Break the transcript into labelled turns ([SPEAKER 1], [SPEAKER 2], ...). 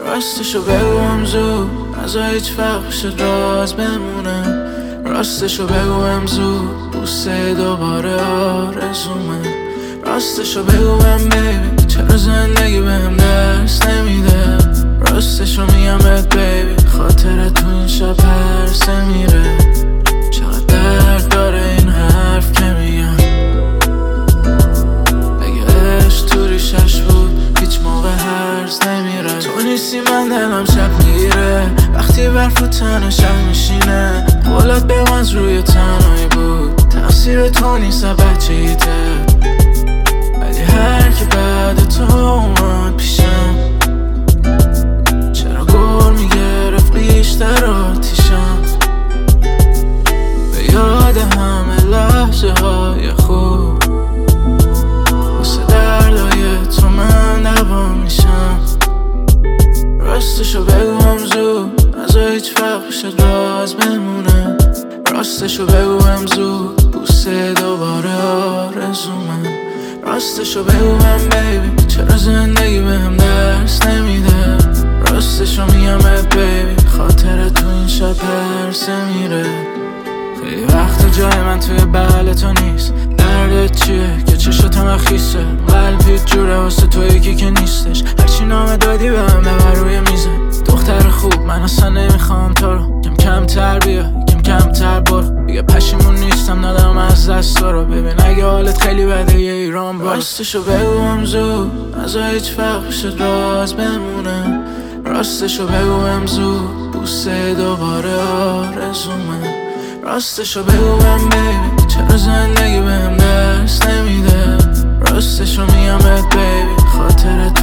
[SPEAKER 1] راستشو بگویم زود از هیچ فرق شد راز بمونه. راستشو بگویم زود بوسه دوباره آرزومه. راستشو بگویم بیبی چرا زندگی بهم درس نمیده. راستشو میگم بهت بیبی خاطرت تو این شب پرسه میره. چقدر درد داره این حرف که میگم. اگه عشق تو ریشش بود هیچ موقع هرز نمیره. تو نیستی من دلم شب میره وقتی برف و تنها شب میشینه. قولت به من روی تنهایی بود تقصیر تو نیست بچه‌ایته. ولی هر کی بعد تو اومد پیشم چرا گل میگرفت بیشتر آتیشم. به یاد همه لحظه های خوب واسه دردای تو من دوا میشم. راستشو بگویم زود از هیچ فرق شد راز بمونه. راستشو بگویم زود بوسه دوباره آرزومه. راستشو بگویم بیبی چرا زندگی بهم درس نمیده. راستشو میگم بهت بیبی خاطرت تو این شب پرسه میره. خیلی وقت جای من توی بغل تو نیست. دردت چیه که چشاتم خیسه. قلبی جوره واسه تو یکی که نیستش. هرچی نامه دادی بهم ببر روی میزه. دختر خوب من اصلا نمیخوام تو رو. کم کمتر بیا کم کمتر برو. دیگه پشیمون نیستم ندارم از دست تو رو. ببین اگه حالت خیلی بده یه ایران برو. راستشو بگویم زود از هیچ فرق شد راز بمونه. راستشو بگویم زود بوسه دوباره آرزومه. راستشو بگویم بیبی چرا زندگی بهم درس نمیده. راستشو میگم بهت بیبی خاطرت